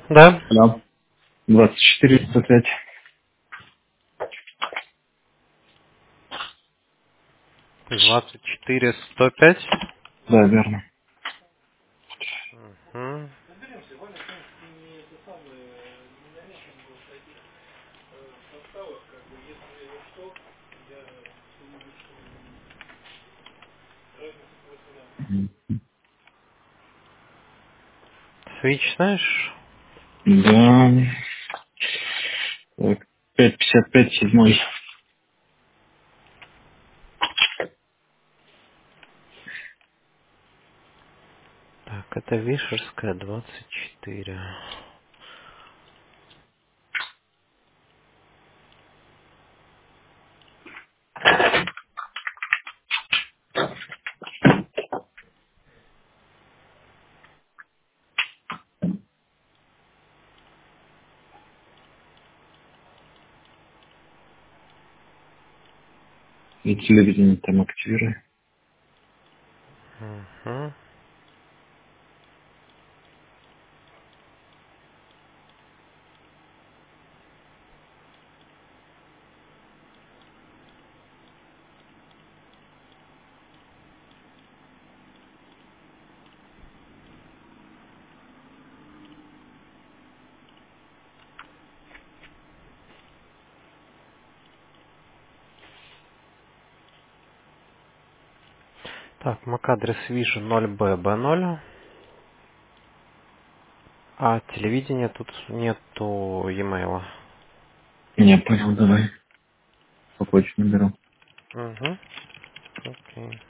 Да. Да. 24-105. 24-105. Да, верно. Мгм. Switch знаешь? Да. Так, 5,55, седьмой. Так, это Вишерская, 24. И телевидение там активируй. Мгм. Так, MAC-адрес вижу 0B B0, а телевидения тут нету e-mail. Не, понял, давай. По почте наберу. Угу. Окей.